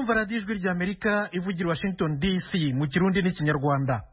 muracyumva radiyo ijwi ry'Amerika ivugira Washington DC mu kirundi n'ikinyarwanda.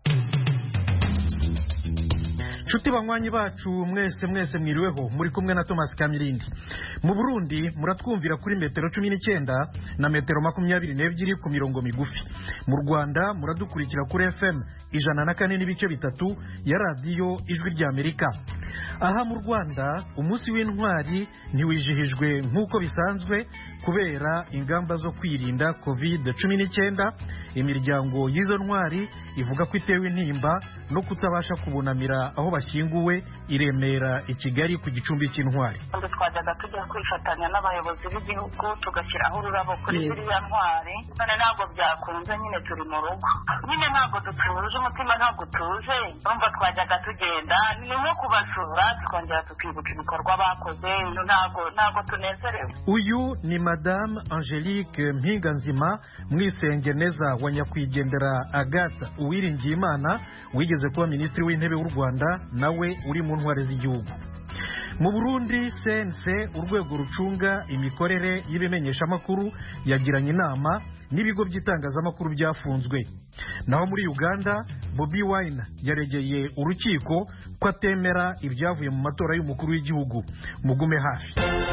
Nshuti banywanyi bacu mwese mwiriweho, muri kumwe na Thomas Kamirindi. Mu Burundi muratwumvira kuri metero 19 na metero 22 ku mirongo migufi. Mu Rwanda muradukurikira kuri FM 104.3 ya radiyo ijwi ry'Amerika. Aha mu Rwanda umunsi w'intwari ntiwijihijwe nk'uko bisanzwe kubera ingamba zo kwirinda COVID-19. Imiryango y'izo ntwari ivuga ko itewe intimba no kutabasha kubunamira aho bashyinguwe i Remera i Kigali ku gicumbi cy'intwari. Twajyaga tujya kwifatanya n'abayobozi b'igihugu tugashyiraho ururabo kuri ziriya ntwari, none ntabwo byakunze, nyine turi mu rugo, nyine ntabwo dutuje, umutima ntabwo utuje, urumva twajyaga tugenda ni nko kubasura tukongera tukibuka ibikorwa bakoze, ntabwo tunezerewe. Uyu ni Madame Angelique Mpinganzima Mwisengeneza wa nyakwigendera Agathe Uwiringiyimana wigeze kuba minisitiri w'intebe w'u Rwanda, nawe uri mu ntwari z'igihugu. Mu Burundi CNC urwego rucunga imikorere y'ibimenyeshamakuru yagiranye inama n'ibigo by'itangazamakuru byafunzwe. Naho muri Uganda Bobi Wine yaregeye urukiko ko atemera ibyavuye mu matora y'umukuru w'igihugu. Mugume hafi.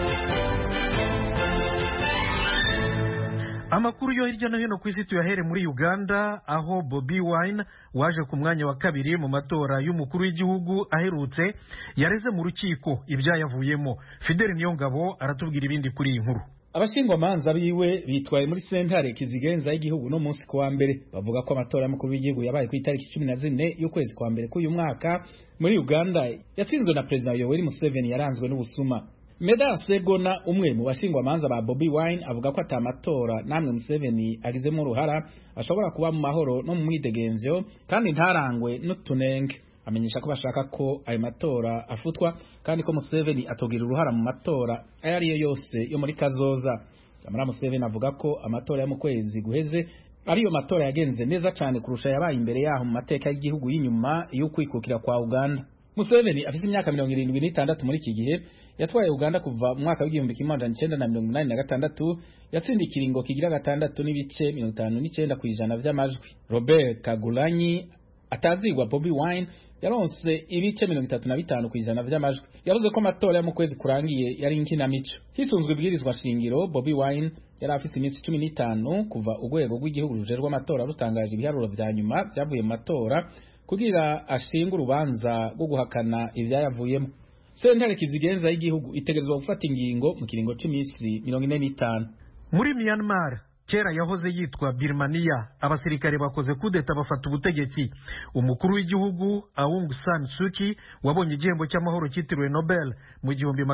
Amakuru yo hirya no hino ku isi tuyahere muri Uganda, aho Bobi Wine waje ku mwanya wa kabiri mu matora y'umukuru w'igihugu aherutse yareze mu rukiko ibyayavuyemo. Fidel Niyongabo aratubwira ibindi kuri iyi nkuru. Abashingwamanza biwe bitwaye muri sentare kizigenza y'igihugu no munsi kwa mbere bavuga ko amatora y'umukuru w'igihugu yabaye ku itariki 14 y'ukwezi kwa mbere k'uyu mwaka muri Uganda yatsinzwe na President Yoweri Museveni yaranzwe n'ubusuma. Medard Ssegona, umwe mu bashingwamanza ba Bobi Wine, avuga ko atamatora namwe Museveni agizemo uruhara ashobora kuba mu mahoro no mu mwidegenzo kandi ntarangwe n'utunenge. Amenyesha ko bashaka ko ayo matora afutwa kandi ko Museveni atogira uruhara mu matora ayo ariyo yose yo muri kazoza. Amara Museveni avuga ko amatora ya mu kwezi guheze ariyo matora yagenze neza cyane kurusha yabaye imbere yaho mu mateka y'igihugu y'inyuma yo kwikukira kwa Uganda. Museveni afite imyaka 76 muri iki gihe, yatwaye Uganda kuva mu mwaka w'1986, yatsinda ikiringo kigira gatandatu n'ibice 59% by'amajwi. Robert Kagulanyi atazigwa Bobi Wine yaronse ibice 35% by'amajwi. Yavuze ko amatora mu kwezi kurangiye yari inkinamico. Hisunzwe ibwirizwa shingiro, Bobi Wine yari afite iminsi 15 kuva urwego rw'igihugu rujerwa amatora rutangaje ibiharuro vya nyuma byavuye mu matora kugira ashinga urubanza rwo guhakana ivyayavuyemo. Sentare kizigenza y'igihugu itegerezwa gufata ingingo mu kiringo c'imisi 45. Muri Myanmar kera yahoze yitwa Birmania, abasirikare bakoze kudeta bafata ubutegetsi. Umukuru w'igihugu Aung San Suu Kyi wabonye igihembo cy'amahoro cyitiriwe Nobel mu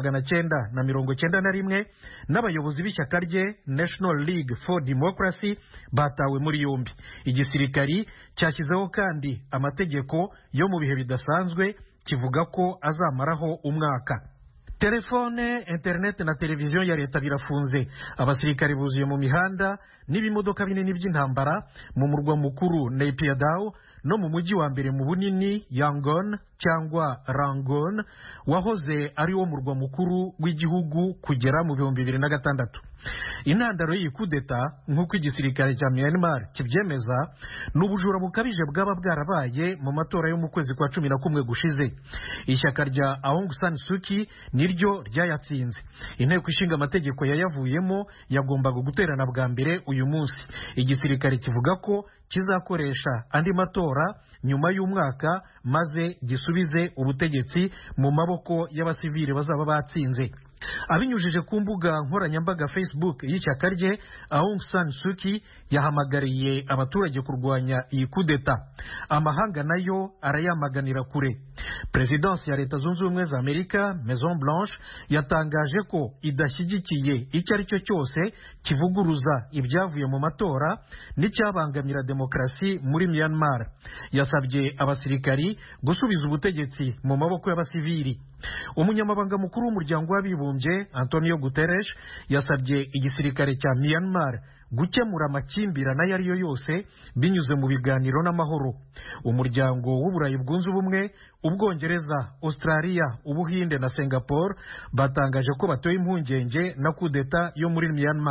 1991 n'abayobozi b'ishyaka rye National League for Democracy batawe muri yombi. Igisirikari cyashyizeho kandi amategeko yo mu bihe bidasanzwe kivuga ko azamaraho umwaka. Telefone, internet na televiziyo ya leta birafunze. Abasirikare buzuye mu mihanda n'ibimodoka binini by'intambara mu murwa mukuru Naypyidaw no mu mujyi wa mbere mu bunini Yangon cyangwa Rangoon wahoze ari wo murwa mukuru w'igihugu kugera mu 2006. Intandaro y'iyi kudeta nk'uko igisirikare cya Myanmar kibyemeza n'ubujura bukabije bwaba bwarabaye mu matora yo mu kwezi kwa 11 gushize. Ishyaka rya Aung San Suu Kyi niryo ryayatsinze. Inteko ishinga amategeko yayavuyemo yagombaga guterana bwa mbere uyu munsi. Igisirikare kivuga ko kizakoresha andi matora nyuma y'umwaka maze gisubize ubutegetsi mu maboko y'abasivile bazaba batsinze. Abinyujije ku mbuga nkoranyambaga Facebook y'ishyaka rye, Aung San Suu Kyi yahamagariye abaturage kurwanya iyi kudeta. Amahanga nayo arayamaganira kure. Presidence ya Leta Zunze Ubumwe za Amerika Maison Blanche yatangaje ko idashyigikiye icyo ari cyo cyose kivuguruza ibyavuye mu matora n'icyabangamira demokrasi muri Myanmar. Yasabye abasirikari gusubiza ubutegetsi mu maboko y'abasivili. Umunyamabanga mukuru w'umuryango w'abibumbye Antonio Guterres yasabye igisirikare cya Myanmar gukemura amakimbirane ayo ariyo yose binyuze mu biganiro n'amahoro. Umuryango w'Uburayi bwunze ubumwe, Ubwongereza, Australia, Ubuhinde na Singapore batangaje ko batoye impungenge na kudeta yo muri Myanmar.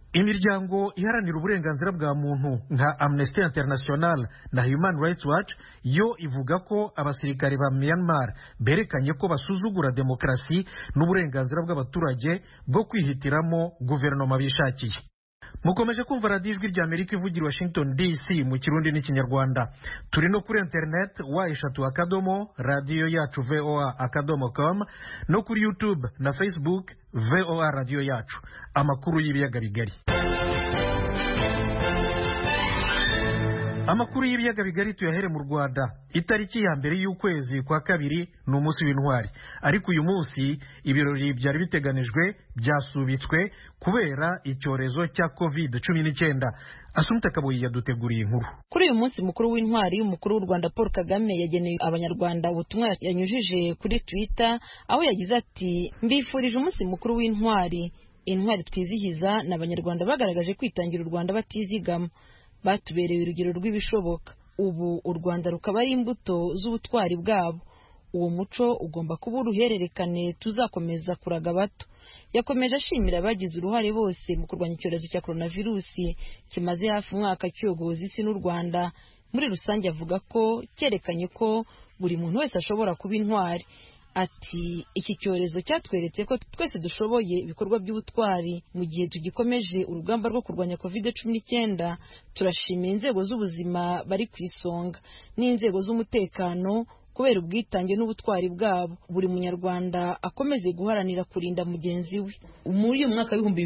imiryango iharanira uburenganzira bwa muntu nka Amnesty International na Human Rights Watch yo ivuga ko abasirikare ba Myanmar berekanye ko basuzugura demokarasi n'uburenganzira bw'abaturage bwo kwihitiramo guverinoma bishakiye. Mukomeje kumva radiyo ijwi rya Amerika ivugira Washington DC mu Kirundi n'Ikinyarwanda. Turi no kuri internet wa radio yacu voa.com no kuri YouTube na Facebook VOA radio yacu. Amakuru y'ibiyaga bigari. Amakuru y'ibiyaga bigari tuyahere mu Rwanda. Itariki ya mbere y'ukwezi kwa kabiri ni umunsi w'intwari, ariko uyu munsi ibirori byari biteganijwe byasubitswe kubera icyorezo cya COVID-19. Asumta Kaboyi yaduteguriye inkuru. Kuri uyu munsi mukuru w'intwari, umukuru w'u Rwanda Paul Kagame yageneye abanyarwanda ubutumwa yanyujije kuri Twitter, aho yagize ati: mbifurije umunsi mukuru w'intwari. Intwari twizihiza n'abanyarwanda bagaragaje kwitangira u Rwanda batizigama, batubereye urugero rw'ibishoboka. Ubu u Rwanda rukaba ari imbuto z'ubutwari bwabo. Uwo muco ugomba kuba uruhererekane tuzakomeza kuraga bato. Yakomeje ashimira abagize uruhare bose mu kurwanya icyorezo cya coronavirusi kimaze hafi umwaka cyogoza isi n'u Rwanda. Muri rusange avuga ko cyerekanye ko buri muntu wese ashobora kuba intwari. Ati: iki cyorezo cyatweretse ko twese dushoboye ibikorwa by'ubutwari mu gihe tugikomeje urugamba rwo kurwanya COVID-19. Turashimira inzego z'ubuzima bari ku isonga n'inzego z'umutekano kubera ubwitange n'ubutwari bwabo. Buri munyarwanda akomeze guharanira kurinda mugenzi we. Muri uyu mwaka w'ibihumbi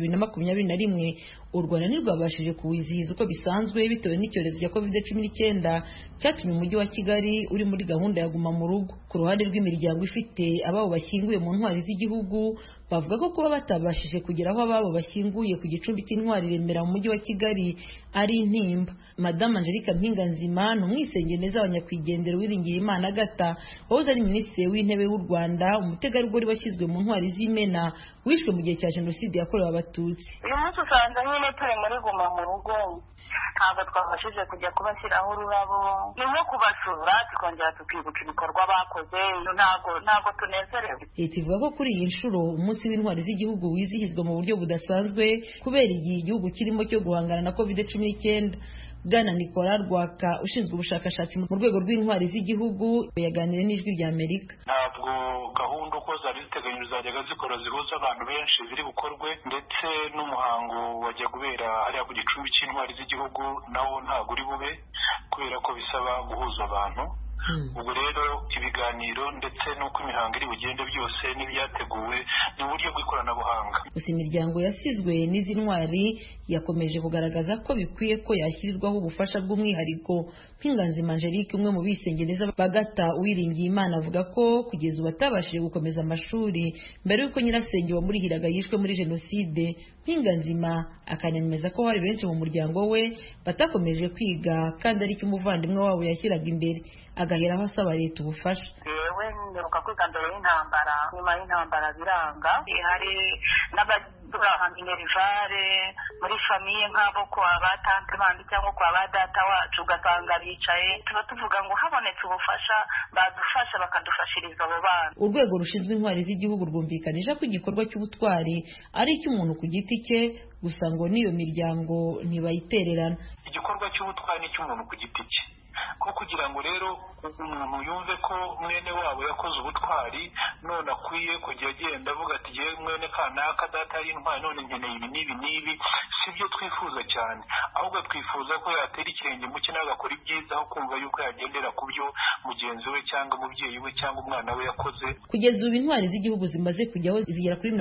2021 u Rwanda ntirwabashije kuwizihiza uko bisanzwe bitewe n'icyorezo cya COVID-19 cyatumye umujyi wa Kigali uri muri gahunda ya guma mu rugo. Ku ruhande rw'imiryango ifite ababo bashyinguye mu ntwari z'igihugu, bavuga ko kuba batabashije kugera aho ababo bashyinguye ku gicumbi cy'intwari Remera mu mujyi wa Kigali ari intimba. Madame Angelique Mpinganzima ni umwisengeneza w'abanyakwigendera Uwiringiyimana Agatha, wahoze ari minisitiri w'intebe w'u Rwanda, umutegarugori washyizwe mu ntwari z'Imena wishwe mu gihe cya jenoside yakorewe Abatutsi. Uyu munsi usanga nyine turi muri guma mu rugo, ntabwo twabashije kujya kubashyiraho ururabo, ni nko kubasura tukongera tukibuka ibikorwa bakoze. Ntabwo tunezerewe. Leta ivuga ko kuri iyi nshuro umunsi w'intwari z'igihugu wizihizwa mu buryo budasanzwe kubera igihe igihugu kirimo cyo guhangana na COVID-19. Bwana Nicolas Rwaka ushinzwe ubushakashatsi mu rwego rw'intwari z'igihugu yaganiriye n'Ijwi rya Amerika. Ntabwo gahunda uko zari ziteganyijwe zajyaga zikora zihuza abantu benshi ziri bukorwe, ndetse n'umuhango wajya kubera hariya ku gicumbi cy'intwari z'igihugu nawo ntabwo uri bube kubera ko bisaba guhuza abantu. Ubu rero ibiganiro ndetse n'uko imihango iri bugende byose n'ibyateguwe ni uburyo bw'ikoranabuhanga. Gusa imiryango yasizwe n'izi ntwari yakomeje kugaragaza ko bikwiye ko yashyirirwaho ubufasha bw'umwihariko. Mpinganzima Angelique, umwe mu bisengeneza bagata Uwiringiyimana, avuga ko kugeza ubu atabashije gukomeza amashuri mbere y'uko nyirasenge wamurihiraga yishwe muri jenoside. Mpinganzima akanemeza ko hari benshi mu muryango we batakomeje kwiga kandi ari cyo umuvandimwe wabo yashyiraga imbere, agaheraho asaba leta ubufasha. Yewe nderuka kwiga mbere y'intambara, nyuma y'intambara biranga. Hari n'abadura minerivare muri famiye nk'abo kwa batante bandi cyangwa kwa badata wacu, ugasanga bicaye. Tuba tuvuga ngo habonetse ubufasha badufasha bakadufashiriza abo bana. Urwego rushinzwe intwari z'igihugu rwumvikanisha ko igikorwa cy'ubutwari ari icy'umuntu ku giti cye, gusa ngo n'iyo miryango ntibayitererana. Igikorwa cy'ubutwari ni icy'umuntu ku giti cye, ko kugira ngo rero umuntu yumve ko mwene wabo yakoze ubutwari none akwiye kujya agenda avuga ati yewe mwene kanaka data ari intwari none nkeneye ibi n'ibi n'ibi, sibyo twifuza cyane. Ahubwo twifuza ko yatera ikirenge mu kintu agakora ibyiza aho kumva yuko yagendera ku byo mugenzi we cyangwa umubyeyi we cyangwa umwana we yakoze. Kugeza ubu intwari z'igihugu zimaze kujyaho zigera kuri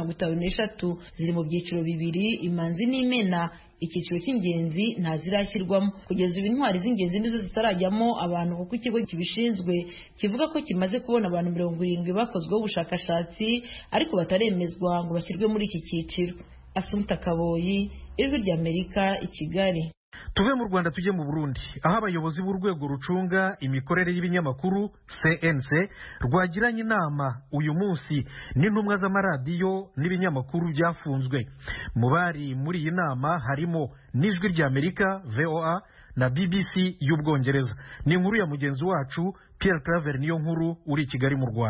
53 ziri mu byiciro bibiri, Imanzi n'Imena. Icyiciro cy'ingenzi ntazirashyirwamo. Kugeza ubu intwari z'ingenzi nizo zitarajyamo abantu, kuko ikigo kibishinzwe kivuga ko kimaze kubona abantu 70 bakozweho ubushakashatsi ariko bataremezwa ngo bashyirwe muri iki cyiciro. Asumta Kaboyi, Ijwi rya Amerika, i Kigali. Tuve mu Rwanda tujye mu Burundi, aho abayobozi b'urwego rucunga imikorere y'ibinyamakuru CNC rwagiranye inama uyu munsi n'intumwa z'amaradiyo n'ibinyamakuru byafunzwe. Mu bari muri iyi nama harimo n'Ijwi rya Amerika VOA na BBC y'Ubwongereza. Ni inkuru ya mugenzi wacu Pierre Claver Niyonkuru uri i Kigali mu Rwanda.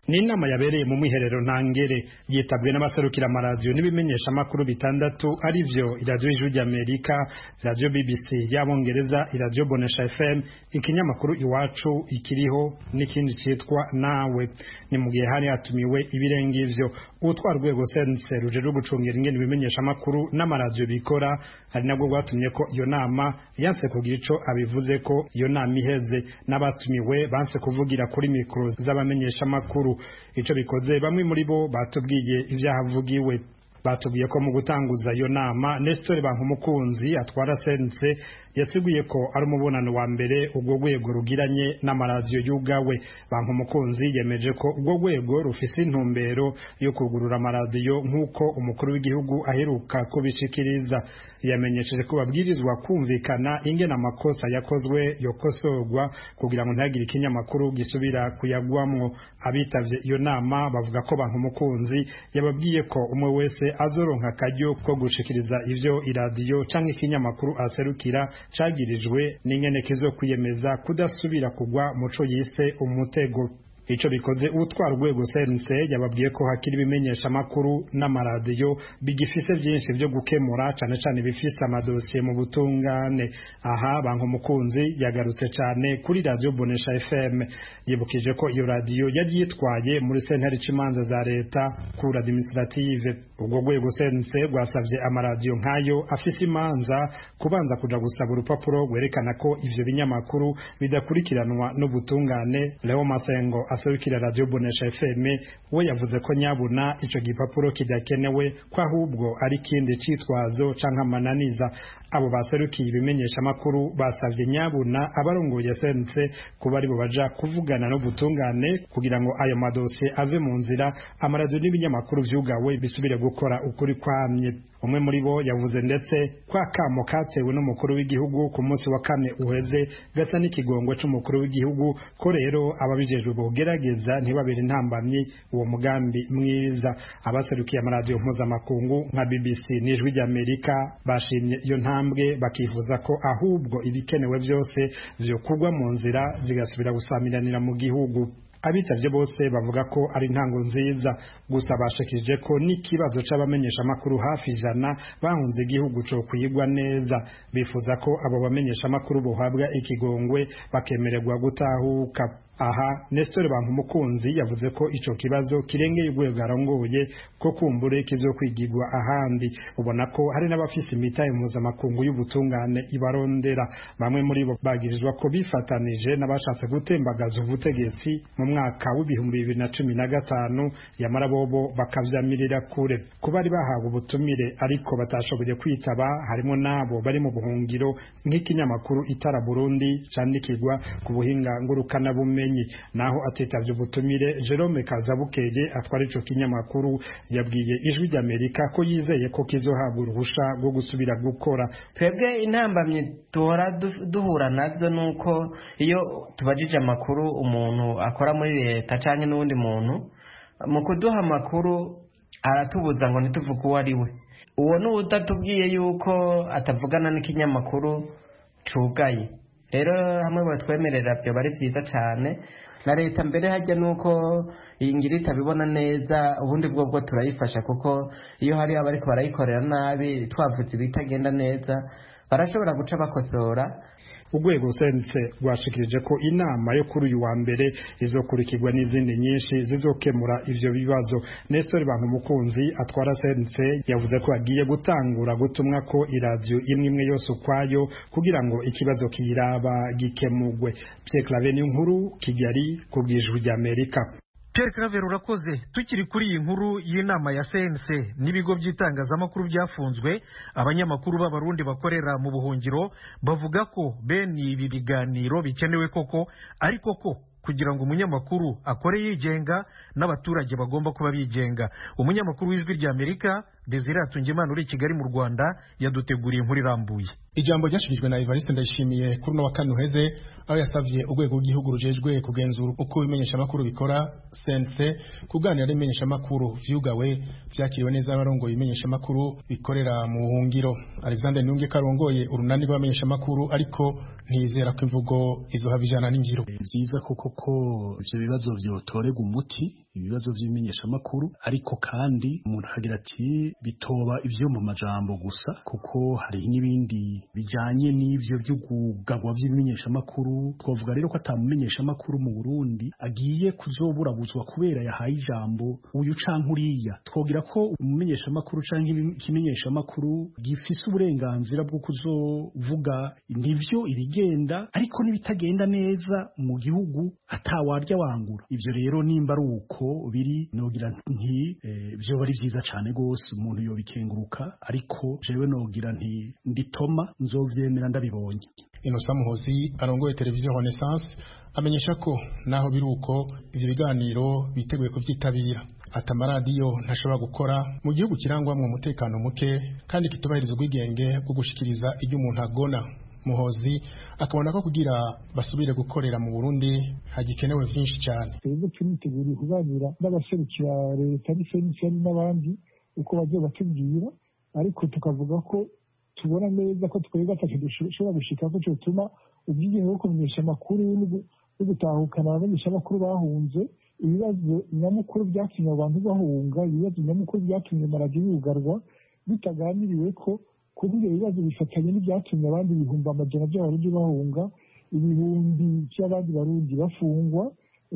ni inama yabereye mu mwiherero ntangere yitabwe n'abaserukira amaradiyo n'ibimenyesha amakuru bitandatu arivyo iradiyo y'ijwi ry'Amerika, iradiyo BBC y'Abongereza, iradiyo Bonesha FM, ikinyamakuru Iwacu, Ikiriho n'ikindi citwa Nawe. Ni mu gihe hari hatumiwe ibirenga ivyo. Utwara urwego sense rujejwe gucungira ingene ibimenyesha amakuru n'amaradiyo bikora, ari nabwo rwatumye ko iyo nama yanse kugira ico abivuze ko iyo nama iheze, n'abatumiwe banse kuvugira kuri mikro z'abamenyesha amakuru. Ico bikoze bamwe muri bo batubwiye ivyahavugiwe. Batubwiye ko mu gutanguza iyo nama Nestor Bankumukunzi atwara sense yasiguye ko ari umubonano wa mbere ubwo rwego rugiranye n'amaradiyo y'ugawe. Bankumukunzi yemeje ko ubwo rwego rufise intumbero yo kugurura amaradiyo nk'uko umukuru w'igihugu aheruka kubishikiriza. Yamenyesheje ko babwirizwa kumvikana ingene amakosa yakozwe yokosorwa kugira ngo ntagire ikinyamakuru gisubira kuyagwamwo. Abitavye iyo nama bavuga ko Bankumukunzi yababwiye ko umwe wese azoronka akaryo ko gushikiriza ivyo iradiyo canke ikinyamakuru aserukira cagirijwe n'ingene kizokwiyemeza kudasubira kugwa muco yise umutego. Ico bikoze utwara urwego sense yababwiye ko hakiri ibimenyesha amakuru n'amaradiyo bigifise vyinshi vyo gukemura, cane cane bifise amadosiye mu butungane. Aha Bankumukunzi yagarutse cane kuri radio Bonesha FM, yibukije ko iyo radio yari yitwaye muri sentare c'imanza za leta cour administrative. Ubwo rwego sense rwasavye amaradiyo nkayo afise imanza kubanza kuja gusaba urupapuro rwerekana ko ivyo binyamakuru bidakurikiranwa n'ubutungane. Leo Masengo aserukira radio Bonesha FM we yavuze ko nyabuna ico gipapuro kidakenewe, ko ahubwo ari kindi citwazo canke amananiza. Abo baserukiye ibimenyesha amakuru basavye nyabuna abarongoye sense kuba ari bo baja kuvugana no butungane kugira ngo ayo madosiye ave mu nzira, amaradiyo n'ibinyamakuru vyugawe bisubire gukora ukuri kwamye. Umwe muri bo yavuze ndetse kwa kamo katewe n'umukuru w'igihugu ku munsi wa kane uheze gasa n'ikigongo c'umukuru w'igihugu ko rero ababijejwe bogerageza ntibabere intambamyi uwo mugambi mwiza. Abaserukiye amaradiyo mpuzamakungu nka BBC n'ijwi ry'Amerika bashimye iyo ntambwe, bakifuza ko ahubwo ibikenewe vyose vyo kugwa mu nzira zigasubira gusamiranira mu gihugu. Abitavye bose bavuga ko ari intango nziza, gusa bashikije ko n'ikibazo c'abamenyesha amakuru hafi 100 bahunze igihugu co kwigwa neza. Bifuza ko abo bamenyesha amakuru bohabwa ikigongwe bakemererwa gutahuka. Aha Nestor Bankumukunzi yavuze ko ico kibazo kirengeye urwego arongoye ko kumbure kizokwigirwa ahandi. Ubona ko hari n'abafise imitahe mpuzamakungu y'ubutungane ibarondera. Bamwe muri bo bagirizwa ko bifatanije n'abashatse gutembagaza ubutegetsi mu mwaka w'2015 yamara bobo bakavyamirira kure. Kuba ari bahawe ubutumire ariko batashoboye kwitaba harimo nabo bari mu buhungiro, nk'ikinyamakuru Itara Burundi candikirwa ku buhinga ngurukana bumenyi. Naho atitavye ubutumire, Jerome Kazabukeye atwara ico kinyamakuru yabwiye ijwi ry'Amerika ko yizeye ko kizohabwa uruhusha rwo gusubira gukora. Twebwe intambamye duhora duhura nazo nuko iyo tubajije amakuru umuntu akora muri leta canke n'undi muntu, mu kuduha amakuru aratubuza ngo ntituvuge uwo ari we. Uwo n'udatubwiye yuko atavugana n'ikinyamakuru cugaye. Rero hamwe batwemerera byo bari vyiza cyane, na leta mbere hajya nuko ingira itabibona neza, ubundi bwo turayifasha kuko iyo hari abariko barayikorera nabi twavuze bitagenda neza barashobora guca bakosora. Urwego sense rwashikirije ko inama yo kuri uyu wa mbere izokurikirwa n'izindi nyinshi zizokemura ivyo bibazo. Nestor Bankumukunzi atwara sense yavuze ko agiye gutangura gutumwa ko iradiyo imwe yose ukwayo kugira ngo ikibazo kiraba gikemugwe. Pierre Claver Nkuru, Kigali, kubw'ijwi ry'Amerika. Pierre Claver urakoze. Tukiri kuri iyi nkuru y'inama ya CNC n'ibigo by'itangazamakuru byafunzwe, abanyamakuru b'abarundi bakorera mu buhungiro bavuga ko bene ibi biganiro bikenewe koko, ariko ko kugira ngo umunyamakuru akore yigenga n'abaturage bagomba kuba bigenga. Umunyamakuru w'ijwi ry'Amerika Desire Atungimana uri Kigali mu Rwanda yaduteguriye inkuru irambuye. Ijambo ryashikirijwe na Evariste Ndayishimiye kuri no wa kane uheze aho yasavye urwego rw'igihugu rujejwe kugenzura uko ibimenyesha makuru bikora CNC kuganira n'ibimenyesha makuru vyugawe vyakiriwe neza abarongoye ibimenyesha makuru bikorera mu buhungiro. Alexander Niyunge karongoye urunani rw'abamenyesha makuru ariko ntizera ko imvugo izohabijana n'ingiro. Vyiza koko ivyo bibazo vyotorega umuti ibibazo vy'imenyesha makuru ariko kandi umuntu hagira ati bitoba ivyo mu majambo gusa kuko hari n'ibindi bijanye n'ivyo vy'ugugagwa vy'imenyesha makuru. Twavuga rero ko atamumenyesha makuru mu Burundi agiye kuzoburabuzwa kubera yahaye ijambo uyu canke uriya. Twogira ko umumenyesha makuru canke ikimenyesha makuru gifise uburenganzira bwo kuzovuga nivyo ibigenda ariko nibitagenda neza mu gihugu atawarya wangura. Ivyo rero nimba ari uko biri nogira nti byo bari vyiza cane gose umuntu yobikenguruka ariko jewe nogira nti nditoma nzovyemera ndabibonye. Innocent Muhozi arongoye televiziyo Renaissance amenyesha ko naho biruko ivyo biganiro biteguye kuvyitabira atamaradiyo ntashobora gukora mu gihugu kirangwamwe umutekano muke kandi kitubahiriza ubwigenge bwo gushikiriza ibyo umuntu agona. Muhozi akabona ko kugira basubire gukorera mu Burundi hagikenewe vyinshi cyane. Twebwe turiteguriye kuganira n'abaserukira leta n'iseni n'abandi uko bagiye batubwira ariko tukavuga ko tubona neza ko twebwe atacyo dushobora gushika ko cyotuma ubwigenge bwo kumenyesha amakuru no gutahukana abamenyesha amakuru bahunze. Ibibazo nyamukuru byatumye abantu bahunga, ibibazo nyamukuru byatumye amaradiyo yugarwa bitaganiriwe ko kuri ibyo bibazo bifatanye n'ibyatumye abandi ibihumbi amajana by'abarundi bahunga, ibihumbi by'abandi barundi bafungwa,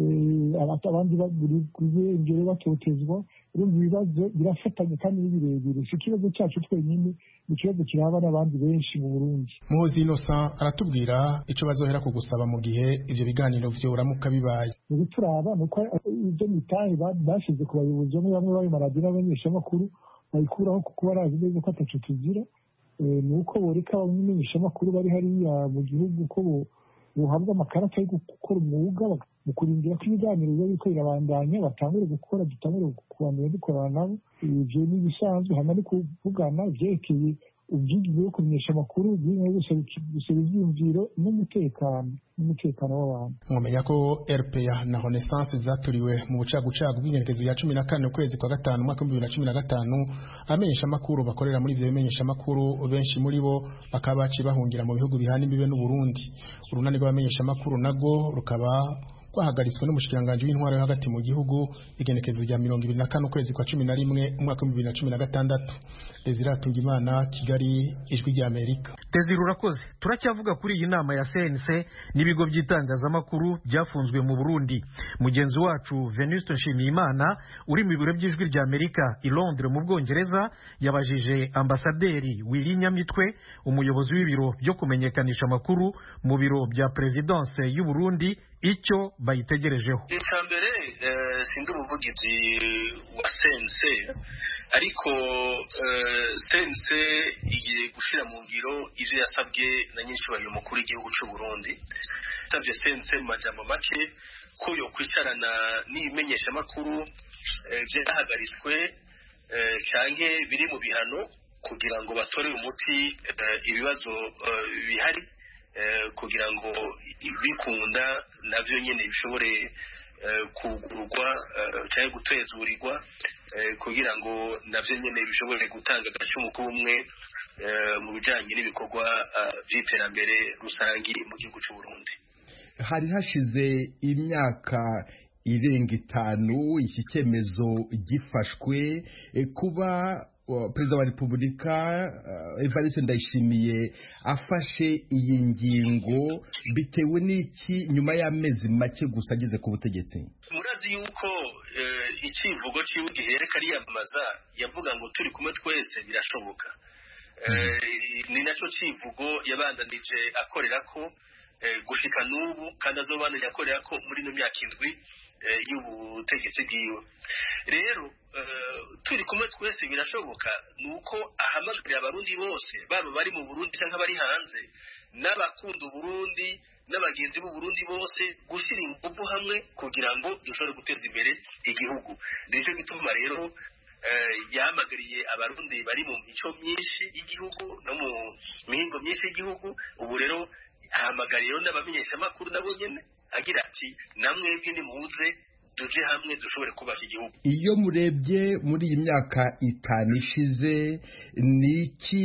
abandi bagurigwe batotezwa. Urumva ibibazo birafatanye kandi birebire. Si ikibazo cyacu twenyine, ni ikibazo kiraba n'abandi benshi mu Burundi. Muhozi Innocent aratubwira ico bazohera ku gusaba mu gihe ivyo biganiro vyoramuka bibaye. Mu bituraba nuko ibyo mitahe bashize ku bayobozi bamwe bari maradiyo n'abamenyeshamakuru bayikuraho kuko barazi neza ko ataco tugira. Nuko boreka abamenyesha amakuru bari hariya mu gihugu ko buhabwa amakarata yo gukora umwuga mu kurindira ko ibiganiro biba biriko birabandanya batangure gukora dutangure kubanira dukorana nabo. Ivyo ni ibisanzwe hama ni kuvugana ivyerekeye ubwigenge bwo kumenyesha amakuru bw'imwe gusaba ivyiyumviro n'umutekano w'abantu. Mwomenya ko RPA na Renaissance zaturiwe mu bucagucagu bw'ingenekezo ya 14 ukwezi kwa gatanu mwaka 2015 amenyesha amakuru bakorera muri ivyo bimenyesha amakuru benshi muri bo bakaba baci bahungira mu bihugu bihana imbibe n'u Burundi. Urunani rw'abamenyesha amakuru nago rukaba kwahagaritswe n'umushikiranganje w'intwaro yo hagati mu gihugu igenekezo rya 24 ukwezi kwa 11 umwaka 2016. Desire Tungimana, Kigali, Ijwi rya Amerika. Desire urakoze. Turacyavuga kuri iyi nama ya CNC n'ibigo by'itangazamakuru byafunzwe mu Burundi. Mugenzi wacu Venuste Nshimiyimana uri mu biro by'Ijwi rya Amerika i Londres mu Bwongereza yabajije ambasaderi Willy Nyamitwe umuyobozi w'ibiro byo kumenyekanisha amakuru mu biro bya Presidence y'u Burundi icyo bayitegerejeho. Icambere sindi umuvugizi wa CNC ariko CNC igiye gushira mu ngiro ivyo yasabwe na nyinshubahiro mukuru w'igihugu cy'u Burundi. Savye CNC mu majambo make ko yo kwicarana n'ibimenyesha makuru vyahagaritswe canke biri mu bihano kugira ngo batore umuti ibibazo bihari kugira ngo bikunda navyo nyene bishobore kugurwa cyangwa gutezurirwa kugira ngo navyo nyene bishobore gutanga agashyumu k'ubumwe mu bijanye n'ibikorwa by'iterambere rusangi mu gihugu cy'u Burundi. Hari hashize imyaka irenga 5 iki cyemezo gifashwe kuba Perezida wa Repubulika Evariste Ndayishimiye afashe iyi ngingo bitewe n'iki nyuma y'amezi make gusa ageze ku butegetsi. Murazi yuko ikivugo cy'iwe gihereka ariyamamaza yavuga ngo turi kumwe twese birashoboka. Ni naco kivugo yabandanije akorera ko gushika n'ubu kandi azobandanya akorera ko muri no myaka 7 y'ubutegetsi bwiwe. Rero turi kumwe twese birashoboka nuko ahamagarira abarundi bose baba bari mu Burundi cyangwa bari hanze n'abakunda Burundi n'abagenzi b'u Burundi bose gushira ingufu hamwe kugira ngo dushobore guteza imbere igihugu. Nico gituma rero yahamagariye abarundi bari mu mico myinshi y'igihugu no mu mihingo myinshi y'igihugu. Ubu rero ahamagara rero n'abamenyeshamakuru nabo nyene agira ati namwebwe nimuze tuje hamwe dushobore kubaka igihugu. Iyo murebye muri iyi myaka 5 ishize niki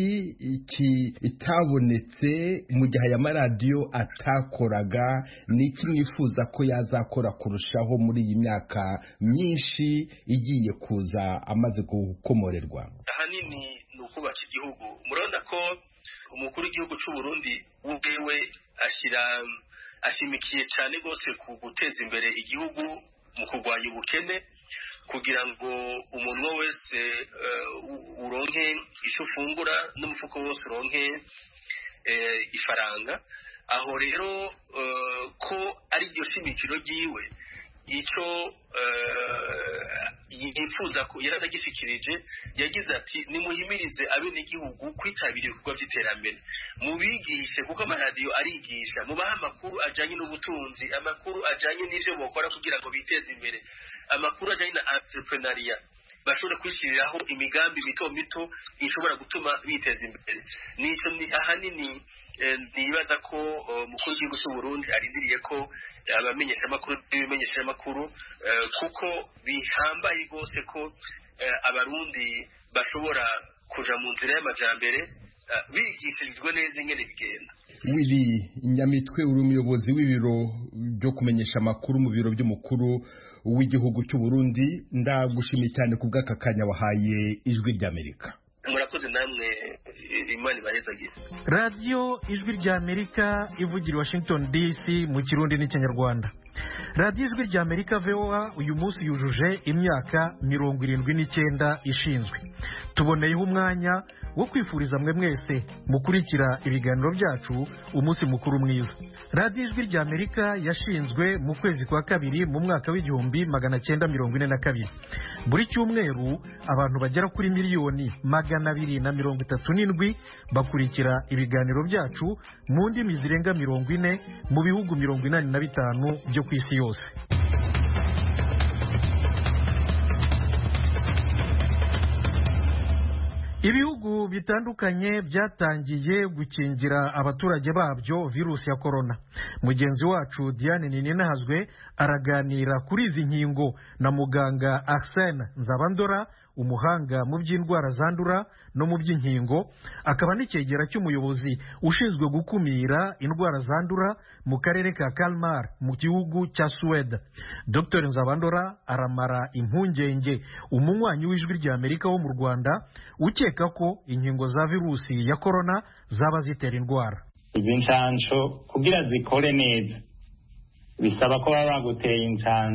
itabonetse mu gihe aya maradiyo atakoraga, niki mwifuza ko yazakora kurushaho muri iyi myaka myinshi igiye kuza amaze gukomorerwa? Ahanini ni ukubaka igihugu. Murabona ko umukuru w'igihugu cy'u Burundi ubwewe ashimikiye cyane rwose ku guteza imbere igihugu mu kurwanya ubukene, kugira ngo umuntu wese uronke icyo ufungura n'umufuko wose uronke ifaranga. Aho rero ko ari iryo shimikiro ryiwe, icyo yifuza ko yaranagishikirije, yagize ati nimuhimirize abenegihugu kwitabira ibikorwa by'iterambere, mubigishe kuko amaradiyo arigisha, mubaha amakuru ajyanye n'ubutunzi, amakuru ajyanye n'ibyo bakora kugira ngo biteze imbere, amakuru ajyanye na entrepreneuria, bashobora kwishyiriraho imigambi mito mito ishobora gutuma biteza imbere. Nico ahanini nibaza ko umukuru w'igihugu cy'u Burundi arindiriye ko abamenyeshamakuru n'ibimenyeshamakuru, kuko bihambaye rwose ko abarundi bashobora kuja mu nzira y'amajambere bigishirijwe neza ingene bigenda. Willy Nyamitwe uri umuyobozi w'ibiro byo kumenyesha amakuru mu biro by'umukuru w'igihugu cy'u Burundi, ndagushimiye cyane ku bw'aka kanya wahaye Ijwi ry'Amerika. Murakoze namwe, Imana ibahezagira. Radio Ijwi ry'Amerika ivugira Washington DC mu Kirundi n'Ikinyarwanda. Radio Ijwi ry'Amerika VOA uyu munsi yujuje imyaka 79 ishinzwe. Tuboneyeho umwanya wo kwifuriza mwe mwese mukurikira ibiganiro byacu umunsi mukuru mwiza. Radio Ijwi ry'Amerika yashinzwe mu kwezi kwa kabiri mu mwaka w'1942. Buri cyumweru abantu bagera kuri miliyoni 237 bakurikira ibiganiro byacu mu ndimi zirenga 40 mu bihugu 85 byo ku isi yose. Ibihugu bitandukanye byatangiye gukingira abaturage babyo virusi ya corona. Mugenzi wacu Diane Nininahazwe araganira kuri izi nkingo na muganga Arsene Nzabandora, umuhanga mu by'indwara zandura no mu by'inkingo, akaba n'icyegera cy'umuyobozi ushinzwe gukumira indwara zandura mu karere ka Kalmar mu gihugu cya Suède. Dr Nzabandora aramara impungenge umunywanyi w'Ijwi ry'Amerika wo mu Rwanda ukeka ko inkingo za virusi ya corona zaba zitera indwara. Izi nshansho kugira zikore neza bisaba ko baba baguteye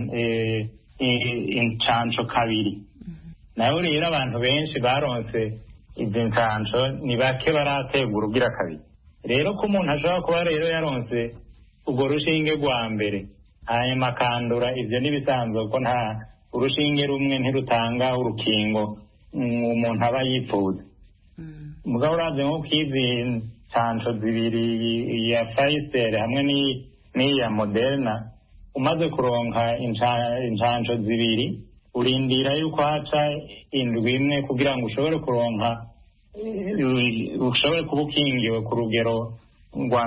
inshansho kabiri. Naho rero abantu benshi baronse izi nshansho ni bake barategura ugira kabiri. Rero ko umuntu ashobora kuba rero yaronse urwo rushinge rwa mbere hanyuma akandura, ibyo n'ibisanzwe ko nta urushinge rumwe ntirutanga urukingo umuntu aba yifuza. Mugabo uravye nko kwizi nshansho zibiri ya Pfizer hamwe n'iya Moderna, umaze kuronka inshansho zibiri urindira yuko haca indwi imwe kugira ngo ushobore kuronka ushobore kuba ukingiwe ku rugero rwa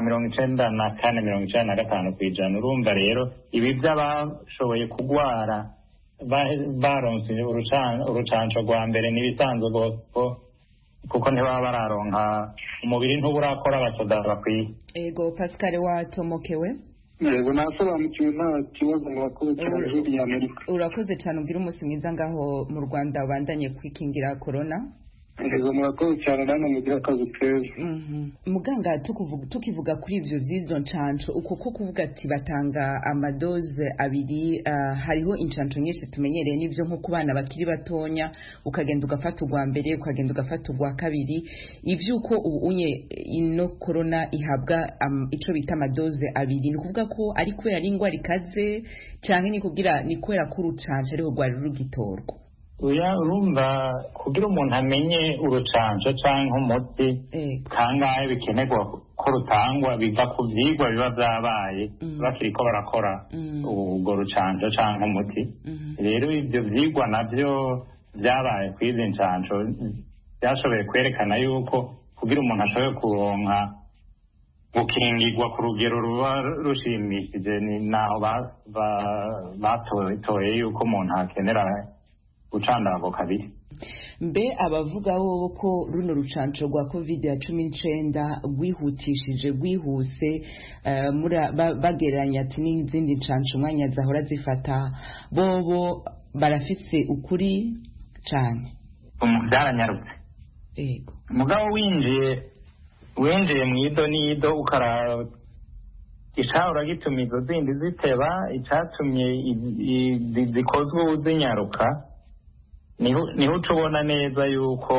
94-95%. Urumva rero ibi by'abashoboye kugwara baronse urucanco rwa mbere n'ibisanzwe kuko ntibaba bararonka, umubiri ntuburakora abasoda bakwiye. Ego Pascal watomokewe. Yego nasobanukiwe, nta kibazo mu bakuru cy'Ijwi ry'Amerika. Urakoze cyane, ugira umunsi mwiza ngaho mu Rwanda ubandanye kwikingira corona. Yego murakoze cyane, namwe mugira akazi keza. Muganga, tukivuga kuri ivyo vy'izo nshansho, uko ko kuvuga ati batanga amadoze abiri, hariho inshansho nyinshi tumenyereye n'ivyo nko ku bana bakiri batonya, ukagenda ugafata urwa mbere ukagenda ugafata urwa kabiri. Ivyo uko unye ino corona ihabwa ico bita amadoze abiri, ni kuvuga ko ari kubera ari ingwara ikaze canke ni kugira ni kubera ko urucanco ariho rwari rugitorwa? Uya urumva kugira umuntu amenye urucanco canke umuti kangahe bikenerwa ko rutangwa biva ku vyigwa biba vyabaye bakiriko barakora urwo rucanco canke umuti. Rero ivyo vyigwa navyo vyabaye kwizi nshansho byashoboye kwerekana yuko kugira umuntu ashoboye kuronka gukingirwa ku rugero ruba rushimishije ni naho batoye yuko umuntu akenera gucandago kabiri. Mbe abavuga bo ko runo rucanco rwa COVID-19 rwihuse bagereranya ati n'izindi ncanco umwanya zahora zifata bobo barafise ukuri cane byaranyarutse yego mugabo winjiye mu ido n'ido ukaraba icahora gituma izo zindi ziteba icatumye zikozwe uzinyaruka niho ucubona neza yuko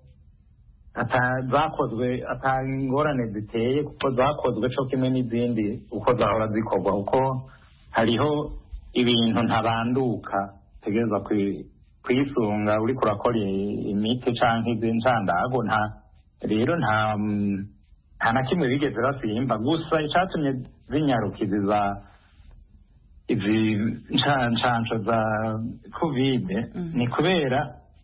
zakozwe atangorane ziteye kuko zakozwe co kimwe n'izindi uko zahora zikorwa kuko hariho ibintu ntabanduka tegereza kwisunga uriko urakora imiti canke iz'incandago rero nta na kimwe bigeze basimba gusa icatumye zinyarukiza izi ncanco za covid ni kubera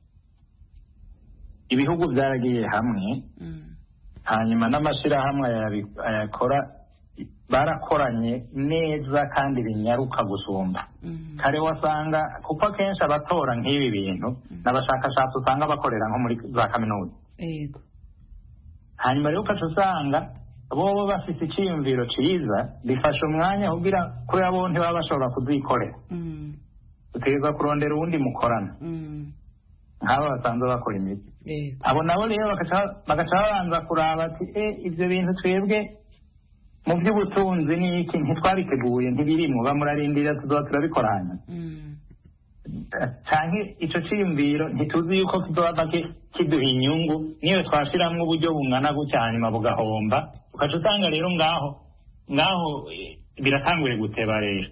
ibihugu byaragiye hamwe hanyuma n'amashirahamwe ayakora barakoranye neza kandi binyaruka gusumba kare wasanga kuko akenshi abatora nk'ibi bintu n'abashakashatsi usanga bakorera nko muri za kaminuza hanyuma rero ukaca usanga bobo bafite iciyumviro ciza bifasha umwanya kugira kubera bo ntibaba bashobora kuzikorera utegereza kurondera uwundi mukorana nk'abo basanzwe bakora imiti abo nabo rero bagaca babanza kuraba ati ivyo bintu twebwe mu by'ubutunzi n'iki ntitwabiteguye ntibirimwo bamurarindira tuzoba turabikorana canke ico ciyumviro ntituzi yuko kizoba kiduha inyungu niyo twashiramwo uburyo bungana gutya hanyuma bugahomba ukaca usanga rero ngaho biratanguye guteba rero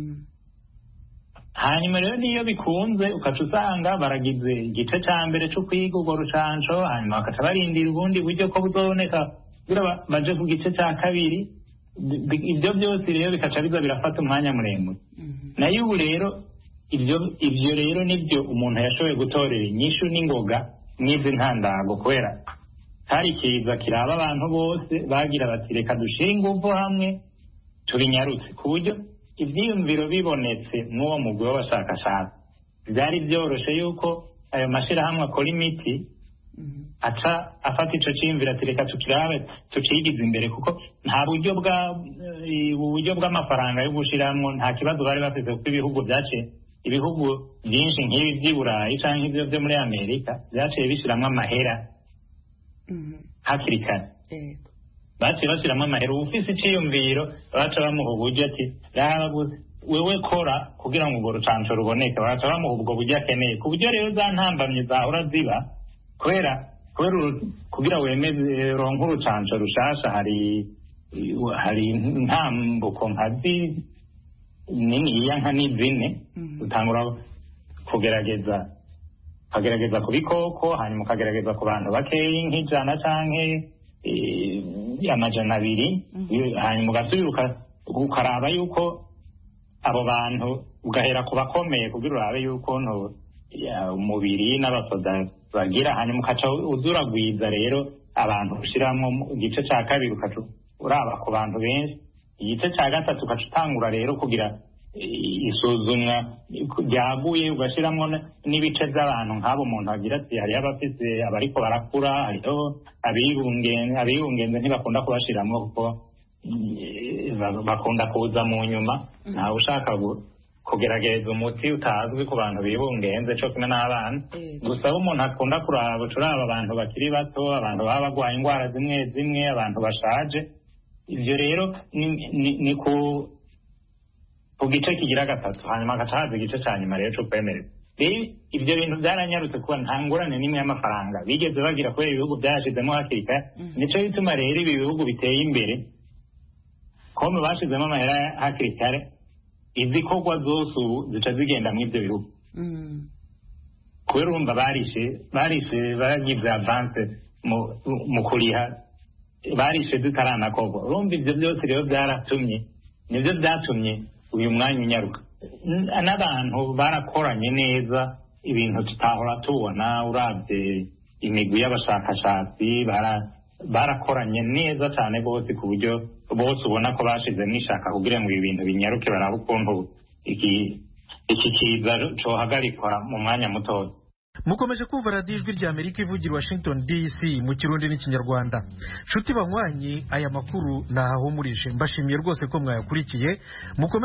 hanyuma rero niyo bikunze ukaca usanga baragize igice ca mbere co kwiga urwo rucanco hanyuma bakaca barindira ubundi buryo ko buzoboneka kugira baje ku gice ca kabiri ibyo byose rero bikaca biza birafata umwanya muremure nayo ubu rero ibyo rero nibyo umuntu yashoboye gutorera inyishu n'ingoga n'izi ntandago kubera hari kiza kiraba abantu bose bagira bati reka dushire ingufu hamwe tubinyarutse ku buryo ivyiyumviro bibonetse n'uwo mugwi w'abashakashatsi byari byoroshe yuko ayo mashirahamwe akora imiti aca afata ico ciyumviro ati reka tukirabe tukigize imbere kuko nta buryo bw'amafaranga yo gushiramwo nta kibazo bari bafite kuko ibihugu byinshi nk'ibi by'i Burayi canke ivyo vyo muri Amerika vyaciye bishiramwo amahera hakiri kare baciye bashiramwo amahera ufise iciyumviro baca bamuha uburyo ati wewe kora kugira ngo urwo rucanco ruboneke baca bamuha ubwo buryo akeneye ku buryo rero za ntambamye zahora ziba kubera kugira wemeze ronka urucanco rushasha hari intambuko niniya nka n'izine utangura kugerageza ku bikoko hanyuma ukagerageza ku bantu bakeyi nk'ijana canke amajana abiri hanyuma ugasubira ukaraba yuko abo bantu ugahera ku bakomeye kugira urabe yuko umubiri n'abasoda bagira hanyuma ukaca uzuragwiza rero abantu ushiramwo igice ca kabiri ukaca uraba ku bantu benshi igice ca gatatu ukaca utangura rero kugira isuzumwa ryaguye ugashiramwo n'ibice by'abantu nk'abo umuntu agira ati hariho abafise abariko barakura hariho abibungenze ntibakunda kubashiramwo kuko bakunda kuza mu nyuma ntawe ushaka kugerageza umuti utazwi ku bantu bibungenze co kimwe n'abana gusa abo umuntu akunda kuraba uraba abantu bakiri bato abantu baba bagwaye indwara zimwe zimwe abantu bashaje ivyo rero ni ku gice kigira gatatu hanyuma hagaca haza igice ca nyuma rero co kwemererwa rero ivyo bintu byaranyarutse kuba nta ngorane n'imwe y'amafaranga bigeze bagira kubera ibihugu byashizemo hakiri kare nico bituma rero ibi bihugu biteye imbere kome bashizemo amahera hakiri kare izikorwa zose ubu zica zigenda muri ivyo bihugu kubera urumva barishe baragize avance mu kuriha barishe zitaranakorwa urumva ivyo byose rero nivyo byatumye uyu mwanya unyaruka n'abantu barakoranye neza ibintu tutahora tubona uravye imigwi y'abashakashatsi barakoranye neza cyane bose ku buryo bose ubona ko bashizemo ishaka kugira ngo ibi bintu binyaruke barabe ukuntu iki kiza cohagarikwa mu mwanya mutoya. mukomeje kumva radiyo ijwi rya Amerika ivugira Washington DC mu Kirundi n'Ikinyarwanda. Nshuti banywanyi, aya makuru nahahumurije, mbashimiye rwose ko mwayakurikiye.